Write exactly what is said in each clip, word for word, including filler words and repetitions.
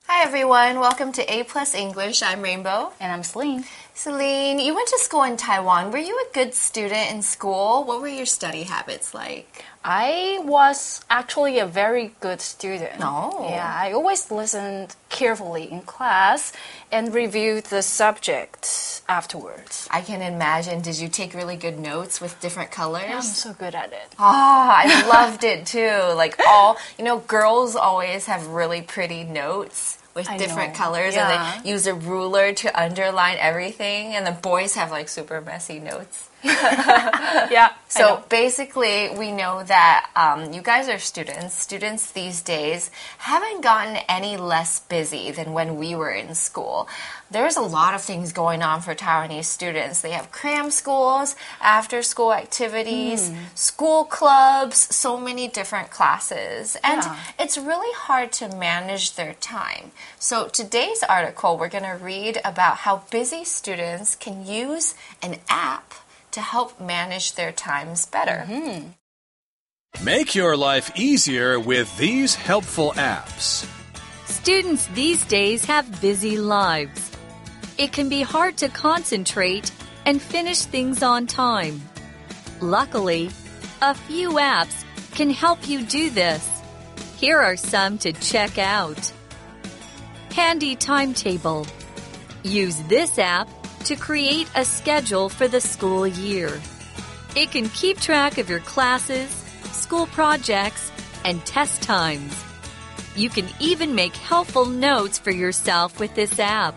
Hi everyone, welcome to A Plus English. I'm Rainbow. And I'm Celine. Celine, you went to school in Taiwan. Were you a good student in school? What were your study habits like? I was actually a very good student. Oh. Yeah, I always listened carefully in class and reviewed the subject afterwards. I can imagine. Did you take really good notes with different colors? Yeah, I'm so good at it. Ah, I loved it too. Like all, you know, girls always have really pretty notes with I different know. colors, Yeah. and they use a ruler to underline everything, and the boys have like super messy notes. Yeah. So basically, we know that um, you guys are students. Students these days haven't gotten any less busy than when we were in school. There's a lot of things going on for Taiwanese students. They have cram schools, after school activities, mm. school clubs, so many different classes. And yeah. it's really hard to manage their time. So today's article, we're going to read about how busy students can use an app to help manage their times better. Mm-hmm. Make your life easier with these helpful apps. Students these days have busy lives. It can be hard to concentrate and finish things on time. Luckily, a few apps can help you do this. Here are some to check out. Handy Timetable. Use this app to create a schedule for the school year. It can keep track of your classes, school projects, and test times. You can even make helpful notes for yourself with this app.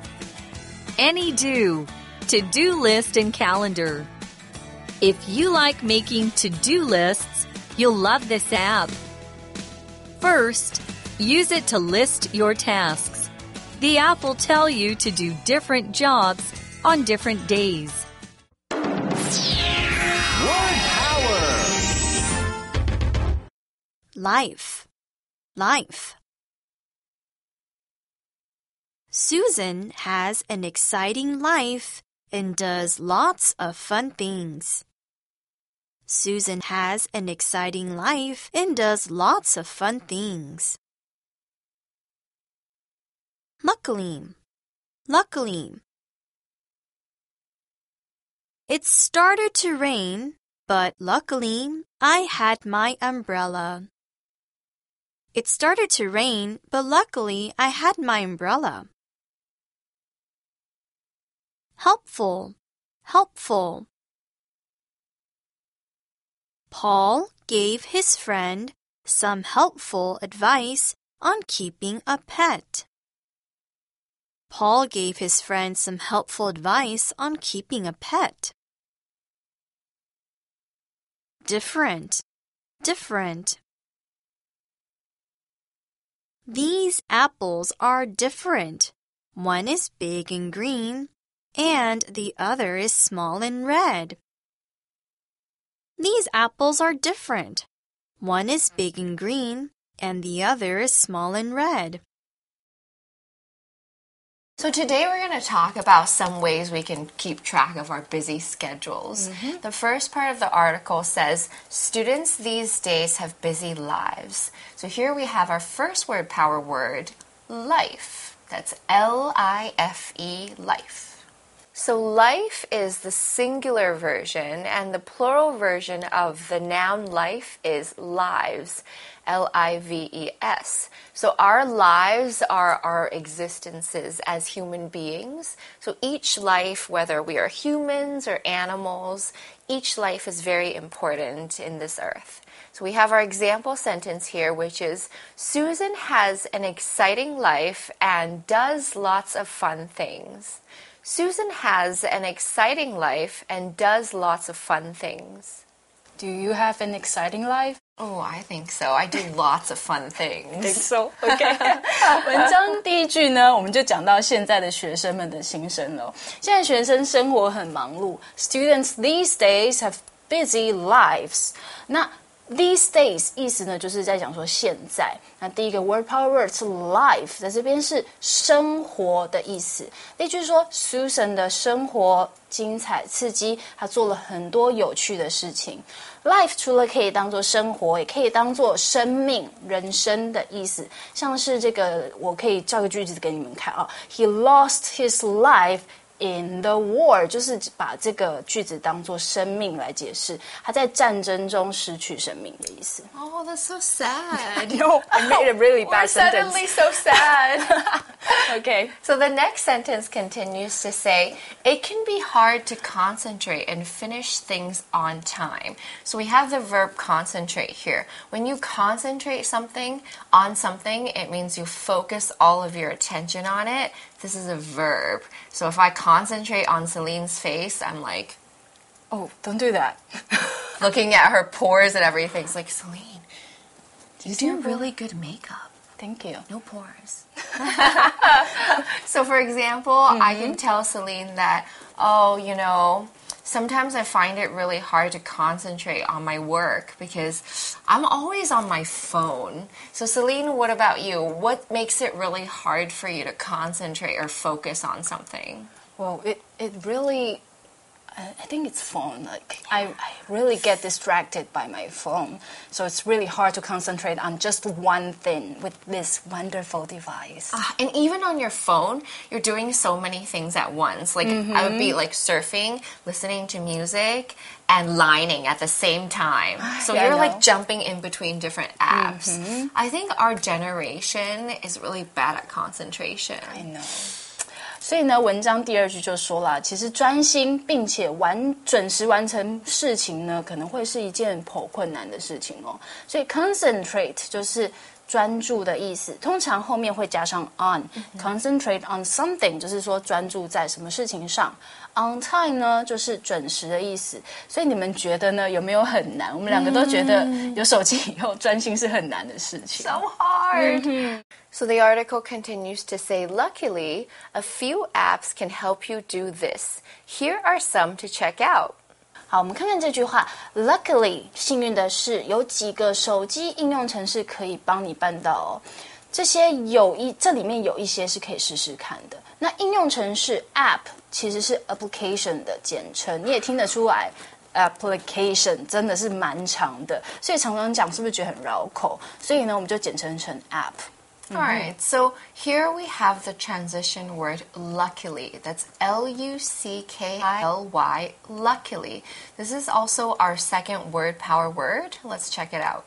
AnyDo, to-do list and calendar. If you like making to-do lists, you'll love this app. First, use it to list your tasks. The app will tell you to do different jobs on different days. Word power! Life. Life. Susan has an exciting life and does lots of fun things. Susan has an exciting life and does lots of fun things. Luckily. Luckily. It started to rain, but luckily I had my umbrella. It started to rain, but luckily I had my umbrella. Helpful, helpful. Paul gave his friend some helpful advice on keeping a pet. Paul gave his friend some helpful advice on keeping a pet. Different, different. These apples are different. One is big and green, and the other is small and red. These apples are different. One is big and green, and the other is small and red. So today we're going to talk about some ways we can keep track of our busy schedules. Mm-hmm. The first part of the article says, students these days have busy lives. So here we have our first word power word, life. That's L I F E, life. So life is the singular version, and the plural version of the noun life is lives, L I V E S. So our lives are our existences as human beings. So each life, whether we are humans or animals, each life is very important in this earth. So we have our example sentence here, which is, Susan has an exciting life and does lots of fun things. Susan has an exciting life and does lots of fun things. Do you have an exciting life? Oh, I think so. I do lots of fun things. Think so? Okay. 文章第一句呢，我们就讲到现在的学生们的心声了。现在学生生活很忙碌 ，Students these days have busy lives. 那 These days 意思呢，就是在讲说现在。那第一个 word power word 是 life， 在这边是生活的意思。例句说 Susan 的生活精彩刺激，她做了很多有趣的事情。Life 除了可以当做生活，也可以当做生命、人生的意思。像是这个，我可以造个句子给你们看啊。He lost his life in the war， 就是把这个句子当作生命来解释，他在战争中失去生命的意思。 Oh, that's so sad. No, I made a really bad We're sentence. suddenly so sad. Okay. So the next sentence continues to say, it can be hard to concentrate and finish things on time. So we have the verb concentrate here. When you concentrate something on something, it means you focus all of your attention on it. This is a verb. So if I concentrate on Celine's face, I'm like, Oh, don't do that. looking at her pores and everything. It's like, Celine, you do really good makeup. Thank you. No pores. So, for example, mm-hmm. I can tell Celine that, oh, you know, sometimes I find it really hard to concentrate on my work because I'm always on my phone. So, Celine, what about you? What makes it really hard for you to concentrate or focus on something? Well, it, it really... I think it's phone. Like I, I really get distracted by my phone, so it's really hard to concentrate on just one thing with this wonderful device. Uh, and even on your phone, you're doing so many things at once. Like mm-hmm. I would be like surfing, listening to music, and lining at the same time. So yeah, you're like jumping in between different apps. Mm-hmm. I think our generation is really bad at concentration. I know. 所以呢，文章第二句就说了，其实专心并且完准时完成事情呢，可能会是一件颇困难的事情哦。所以 concentrate 就是专注的意思，通常后面会加上 on。concentrate on something 就是说专注在什么事情上。On time 呢，就是准时的意思。所以你们觉得呢，有没有很难？我们两个都觉得有手机以后专心是很难的事情。 So hard. Mm-hmm. So the article continues to say, luckily, a few apps can help you do this. Here are some to check out. 好，我们看看这句话。Luckily， 幸运的是，有几个手机应用程式可以帮你办到哦。这些有一，这里面有一些是可以试试看的。那应用程式 App 其实是 application 的简称，你也听得出来。Application 真的是蛮长的，所以常常讲是不是觉得很绕口？所以呢，我们就简称成 App。 All right, so here we have the transition word luckily. That's L U C K I L Y, luckily. This is also our second word power word. Let's check it out.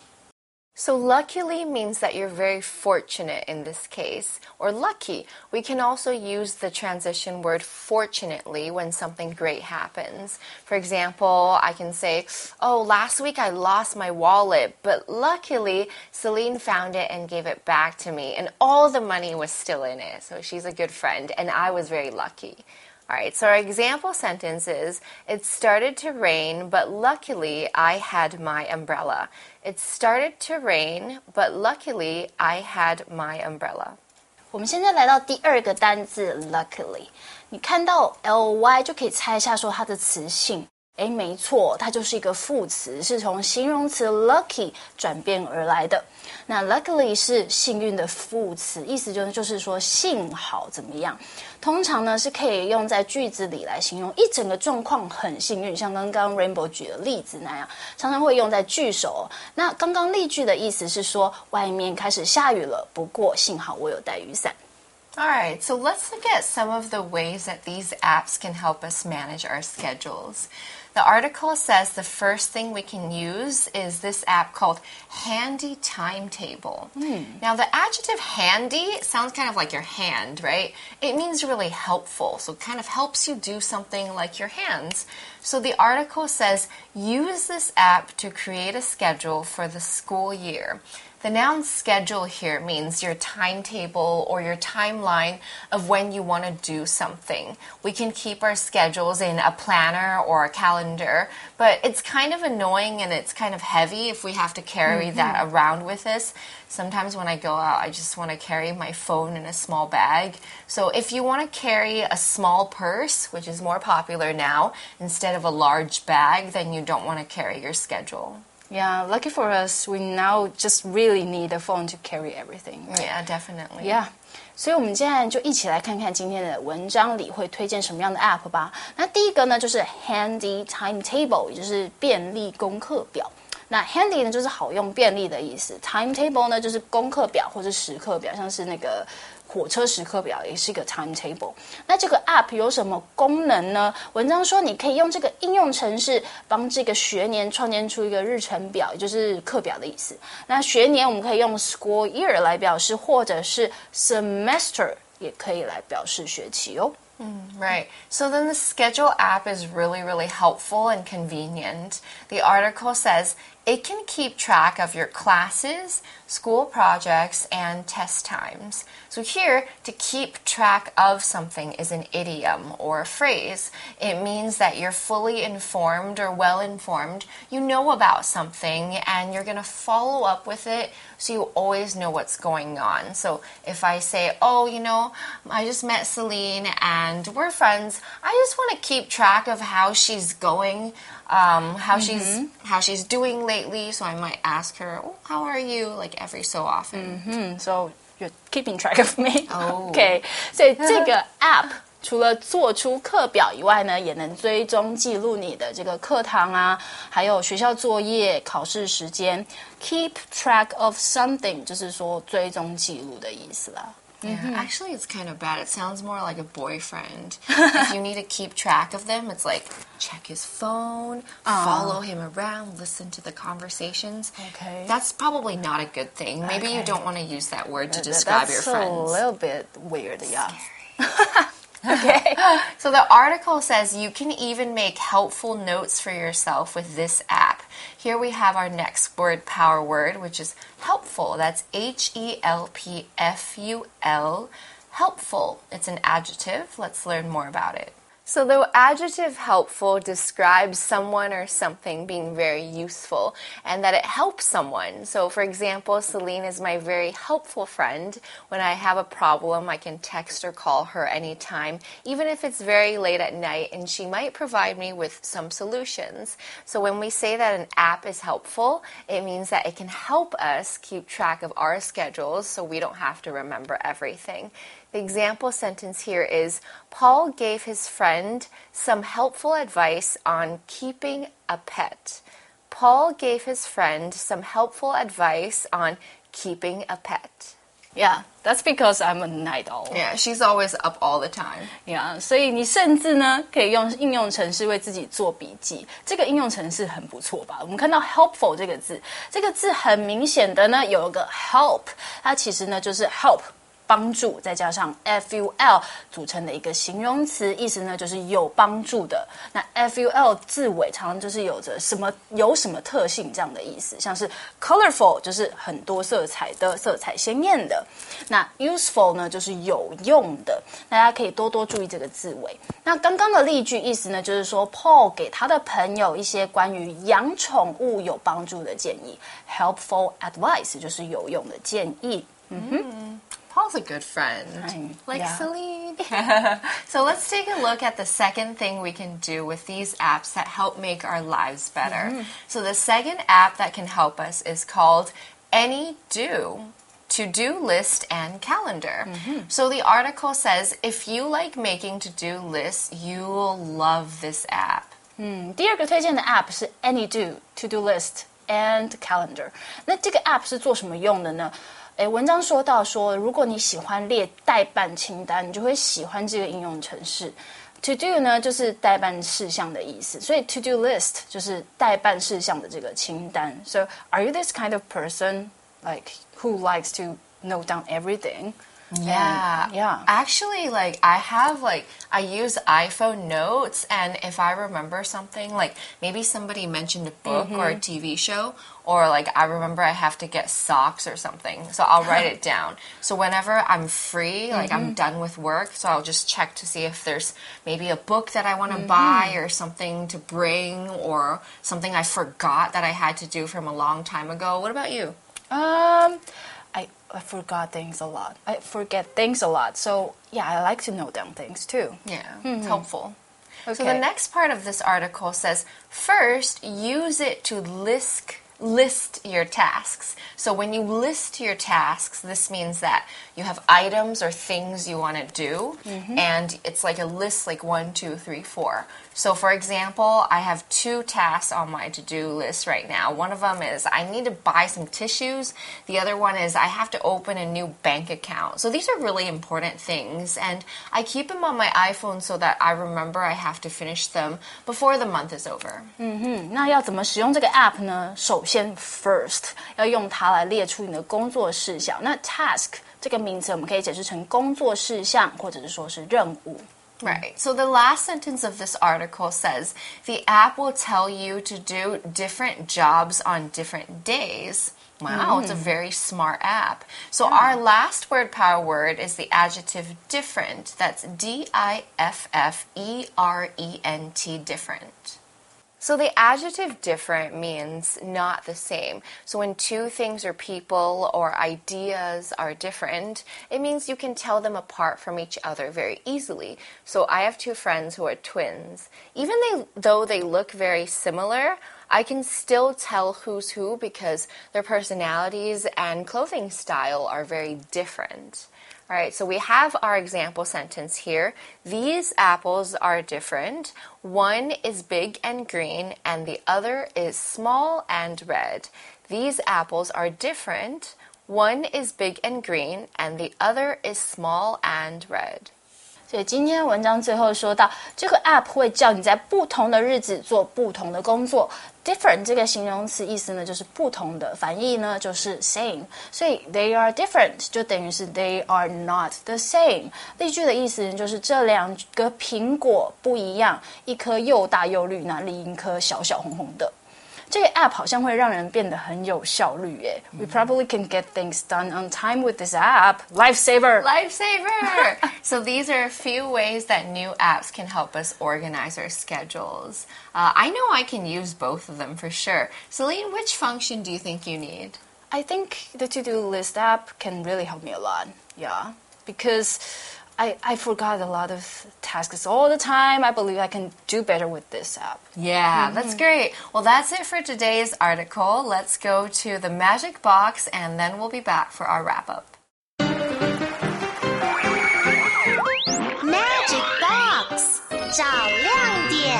So luckily means that you're very fortunate in this case, or lucky. We can also use the transition word fortunately when something great happens. For example, I can say, oh, last week I lost my wallet, but luckily Celine found it and gave it back to me, and all the money was still in it. So she's a good friend, and I was very lucky. All right, so our example sentence is, it started to rain, but luckily I had my umbrella. It started to rain, but luckily I had my umbrella. 我们现在来到第二个单字 luckily， 你看到 ly 就可以猜一下说它的词性。诶，没错，它就是一个副词，是从形容词 lucky 转变而来的。那 luckily 是幸运的副词，意思就是就是说幸好怎么样。通常呢是可以用在句子里来形容一整个状况很幸运，像刚刚 Rainbow 举的例子那样，常常会用在句首。那刚刚例句的意思是说外面开始下雨了，不过幸好我有带雨伞。 All right, so let's look at some of the ways that these apps can help us manage our schedules. The article says the first thing we can use is this app called Handy Timetable. Mm. Now, the adjective handy sounds kind of like your hand, right? It means really helpful, so it kind of helps you do something like your hands. So the article says, use this app to create a schedule for the school year. The noun schedule here means your timetable or your timeline of when you want to do something. We can keep our schedules in a planner or a calendar, but it's kind of annoying and it's kind of heavy if we have to carry mm-hmm. that around with us. Sometimes when I go out, I just want to carry my phone in a small bag. So if you want to carry a small purse, which is more popular now, instead of a large bag, then you don't want to carry your schedule. Yeah, lucky for us, we now just really need a phone to carry everything. Right? Yeah, definitely. Yeah. 所以我们现在就一起来看看今天的文章里会推荐什么样的 app 吧。那第一个呢，就是 Handy Timetable， 也就是便利功课表。那 handy 呢，就是好用、便利的意思。Timetable 呢，就是功课表或是时刻表，像是那个火车时刻表也是一个 timetable。那这个 app 有什么功能呢？文章说你可以用这个应用程式帮这个学年创建出一个日程表，也就是课表的意思。那学年我们可以用 school year 来表示，或者是 semester 也可以来表示学期哦。 Mm, right. So then the schedule app is really, really helpful and convenient. The article says it can keep track of your classes, school projects, and test times. So here, to keep track of something is an idiom or a phrase. It means that you're fully informed or well informed. You know about something and you're going to follow up with it so you always know what's going on. So if I say, oh, you know, I just met Celine and we're friends, I just want to keep track of how she's going, um, how mm-hmm. she's how she's doing lately. So I might ask her, oh, how are you? Like every so often. Mm-hmm. So you're keeping track of me. Oh. Okay. 所以这个 app 除了做出课表以外呢，也能追踪记录你的这个课堂啊，还有学校作业、考试时间。Keep track of something 就是说追踪记录的意思啦。 Yeah, mm-hmm. Actually, it's kind of bad. It sounds more like a boyfriend. If you need to keep track of them, it's like check his phone, uh, follow him around, listen to the conversations. Okay. That's probably not a good thing. Maybe okay. you don't want to use that word to uh, describe your friends. That's a little bit weird, yeah. Scary. Okay. So the article says you can even make helpful notes for yourself with this app. Here we have our next word power word, which is helpful. That's H E L P F U L. Helpful. It's an adjective. Let's learn more about it. So the adjective helpful describes someone or something being very useful and that it helps someone. So for example, Celine is my very helpful friend. When I have a problem, I can text or call her anytime, even if it's very late at night, and she might provide me with some solutions. So when we say that an app is helpful, it means that it can help us keep track of our schedules so we don't have to remember everything. The example sentence here is, Paul gave his friend some helpful advice on keeping a pet. Paul gave his friend some helpful advice on keeping a pet. Yeah, that's because I'm a night owl. Yeah, she's always up all the time. Yeah, 所以你甚至呢可以用应用程式为自己做笔记。这个应用程式很不错吧？我们看到 helpful 这个字，这个字很明显的呢有一个 help， 它其实呢就是 help。帮助再加上 F U L 组成的一个形容词，意思呢就是有帮助的。那 F U L 字尾常常就是有着什么有什么特性这样的意思，像是 colorful 就是很多色彩的、色彩鲜艳的。那 useful 呢就是有用的，大家可以多多注意这个字尾。那刚刚的例句意思呢，就是说 Paul 给他的朋友一些关于养宠物有帮助的建议 ，helpful advice 就是有用的建议。嗯哼。 Mm. Paul's a good friend, like yeah. Celine. So let's take a look at the second thing we can do with these apps that help make our lives better. Mm-hmm. So the second app that can help us is called AnyDo. To-do list and calendar. Mm-hmm. So the article says if you like making to-do lists, you'll love this app. 嗯，第二个推荐的 app 是 AnyDo To-do list and calendar. 那这个 app 是做什么用的呢？诶，文章说到说，如果你喜欢列待办清单，你就会喜欢这个应用程式。To do 呢，就是待办事项的意思，所以 to do list 就是待办事项的这个清单。So, are you this kind of person, like who likes to note down everything? Yeah. And, yeah. Actually, like, I have, like, I use iPhone notes, and if I remember something, like, maybe somebody mentioned a book mm-hmm. or a T V show, or, like, I remember I have to get socks or something, so I'll write it down. So whenever I'm free, like, mm-hmm. I'm done with work, so I'll just check to see if there's maybe a book that I want to mm-hmm. buy, or something to bring, or something I forgot that I had to do from a long time ago. What about you? Um... I, I forgot things a lot. I forget things a lot. So, yeah, I like to note down things too. Yeah, mm-hmm. it's helpful. Okay. So the next part of this article says, first, use it to list, list your tasks. So when you list your tasks, this means that you have items or things you want to do, mm-hmm. and it's like a list, like one, two, three, four. So for example, I have two tasks on my to-do list right now. One of them is I need to buy some tissues. The other one is I have to open a new bank account. So these are really important things, and I keep them on my iPhone so that I remember I have to finish them before the month is over. 嗯哼，那要怎么使用这个 app 呢？首先 first 要用它来列出你的工作事项。那 task 这个名词我们可以解释成工作事项，或者是说是任务。 Right. So the last sentence of this article says the app will tell you to do different jobs on different days. Wow, mm. it's a very smart app. So yeah. Our last word power word is the adjective different. That's D I F F E R E N T, different. So the adjective different means not the same. So when two things or people or ideas are different, it means you can tell them apart from each other very easily. So I have two friends who are twins. Even they, though they look very similar, I can still tell who's who because their personalities and clothing style are very different. All right, so we have our example sentence here. These apples are different. One is big and green, and the other is small and red. These apples are different. One is big and green, and the other is small and red. 所以今天文章最后说到，这个 app 会叫你在不同的日子做不同的工作。different 这个形容词意思呢，就是不同的，反义呢就是 same。所以 they are different 就等于是 they are not the same。例句的意思呢，就是这两个苹果不一样，一颗又大又绿，那另一颗小小红红的。这个 app 好像会让人变得很有效率耶。We probably can get things done on time with this app. Lifesaver! Lifesaver! So these are a few ways that new apps can help us organize our schedules. Uh, I know I can use both of them for sure. Celine, which function do you think you need? I think the to-do list app can really help me a lot. Yeah, because I, I forgot a lot of tasks all the time. I believe I can do better with this app. Yeah, mm-hmm. That's great. Well, that's it for today's article. Let's go to the magic box, and then we'll be back for our wrap-up. Magic box, 找亮点。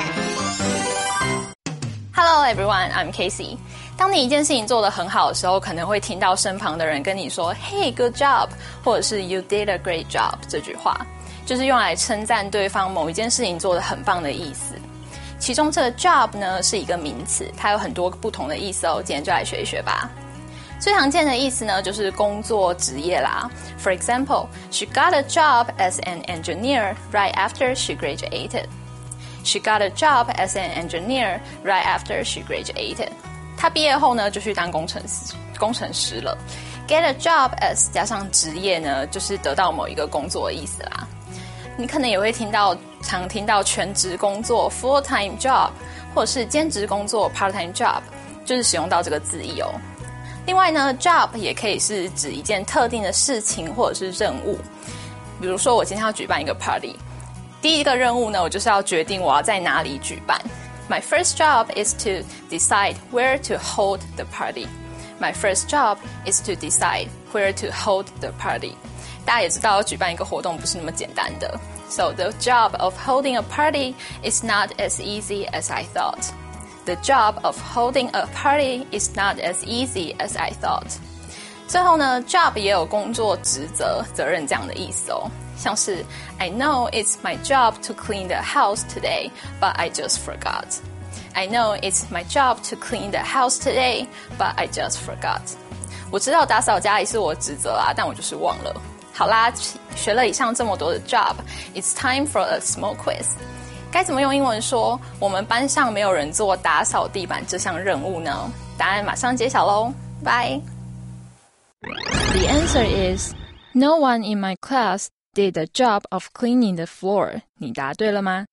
Hello everyone, I'm Casey. 当你一件事情做得很好的时候，可能会听到身旁的人跟你说 Hey, good job 或者是 You did a great job 这句话，就是用来称赞对方某一件事情做得很棒的意思。其中这个 job 呢是一个名词，它有很多不同的意思哦，今天就来学一学吧。最常见的意思呢就是工作职业啦。For example, she got a job as an engineer right after she graduated. She got a job as an engineer right after she graduated. 她毕业后呢就去当工程师工程师了。Get a job as 加上职业呢，就是得到某一个工作的意思啦。你可能也会听到常听到全职工作 full-time job 或者是兼职工作 part-time job， 就是使用到这个字义哦。另外呢 job 也可以是指一件特定的事情或者是任务。比如说我今天要举办一个 party， 第一个任务呢我就是要决定我要在哪里举办。My first job is to decide where to hold the party. My first job is to decide where to hold the party. 大家也知道举办一个活动不是那么简单的。So the job of holding a party is not as easy as I thought. The job of holding a party is not as easy as I thought. 最后呢 job 也有工作职责责任这样的意思哦。像是 I know it's my job to clean the house today, but I just forgot. I know it's my job to clean the house today, but I just forgot. 我知道打扫家里是我的职责啊，但我就是忘了。好啦，学了以上这么多的 job, it's time for a small quiz. 该怎么用英文说我们班上没有人做打扫地板这项任务呢？答案马上揭晓咯。Bye. The answer is no one in my class did the job of cleaning the floor. 你答对了吗？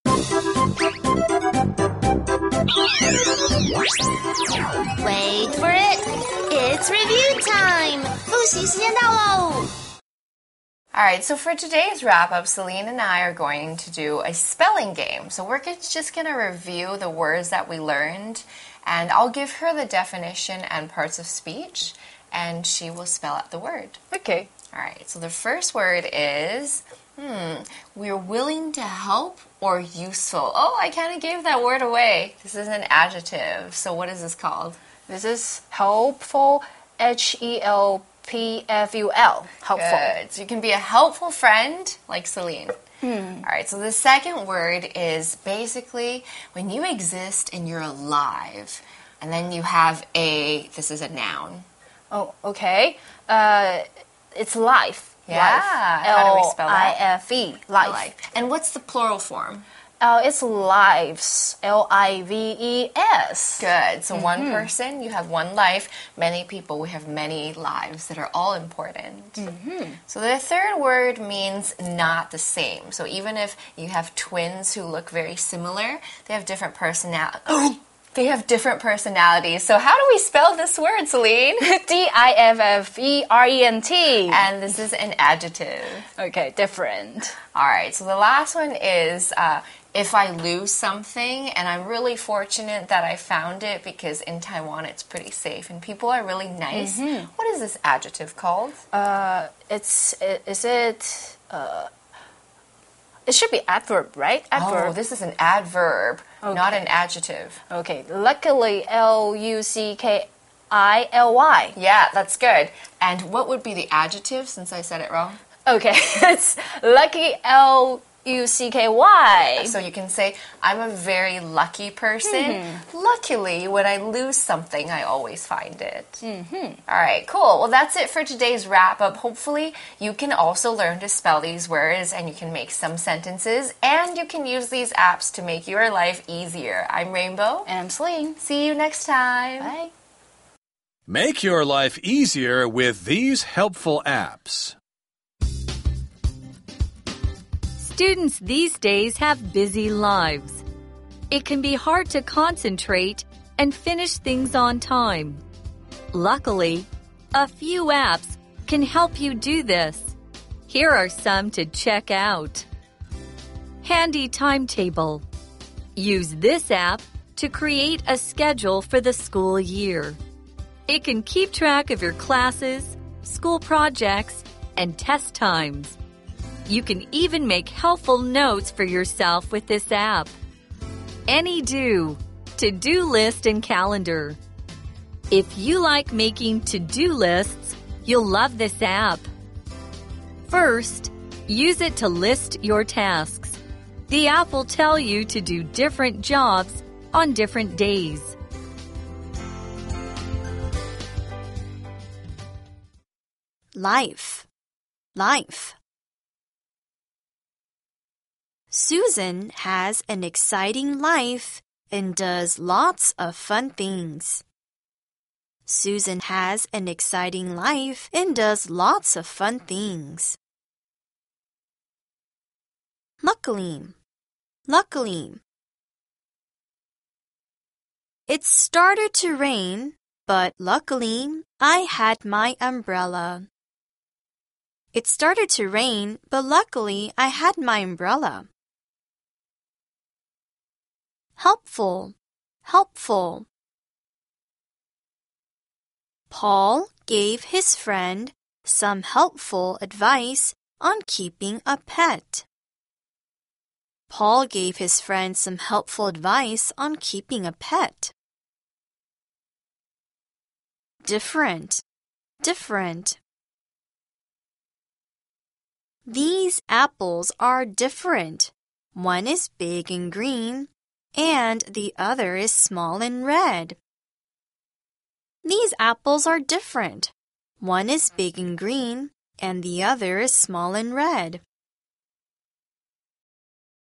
Wait for it. It's review time. 复习时间到喽。 All right, so for today's wrap-up, Celine and I are going to do a spelling game. So we're just going to review the words that we learned, And I'll give her the definition and parts of speech, and she will spell out the word. Okay. All right, so the first word is, hmm, we're willing to help or useful. Oh, I kind of gave that word away. This is an adjective. So what is this called? This is helpful, H E L P F U L. Helpful. Good. So you can be a helpful friend like Celine. Hmm. All right, so the second word is basically when you exist and you're alive, and then you have a, this is a noun. Oh, okay. Uh, it's life. Yeah. Life. How do we spell that? L I F E. Life. Life. And what's the plural form? Uh, it's lives. L I V E S. Good. So mm-hmm. one person, you have one life. Many people, we have many lives that are all important. Mm-hmm. So the third word means not the same. So even if you have twins who look very similar, they have different personalities. They have different personalities. So how do we spell this word, Celine? D I F F E R E N T. And this is an adjective. Okay, different. All right, so the last one is uh, if I lose something, and I'm really fortunate that I found it because in Taiwan it's pretty safe and people are really nice. Mm-hmm. What is this adjective called? Uh, it's, is it, uh, it should be adverb, right? Adverb. Oh, this is an adverb. Okay. Not an adjective. Okay. Luckily, L U C K I L Y. Yeah, that's good. And what would be the adjective since I said it wrong? Okay. It's lucky L U C K Y. Yeah, so you can say, I'm a very lucky person. Mm-hmm. Luckily, when I lose something, I always find it. Mm-hmm. All right, cool. Well, that's it for today's wrap-up. Hopefully, you can also learn to spell these words and you can make some sentences and you can use these apps to make your life easier. I'm Rainbow. And I'm Celine. See you next time. Bye. Make your life easier with these helpful apps. Students these days have busy lives. It can be hard to concentrate and finish things on time. Luckily, a few apps can help you do this. Here are some to check out. Handy Timetable. Use this app to create a schedule for the school year. It can keep track of your classes, school projects, and test times. You can even make helpful notes for yourself with this app. AnyDo, to-do list and calendar. If you like making to-do lists, you'll love this app. First, use it to list your tasks. The app will tell you to do different jobs on different days. Life. Life. Susan has an exciting life and does lots of fun things. Susan has an exciting life and does lots of fun things. Luckily. Luckily. It started to rain, but luckily I had my umbrella. It started to rain, but luckily I had my umbrella. Helpful. Helpful. Paul gave his friend some helpful advice on keeping a pet. Paul gave his friend some helpful advice on keeping a pet. Different. Different. These apples are different. One is big and green, and the other is small and red. These apples are different. One is big and green, and the other is small and red.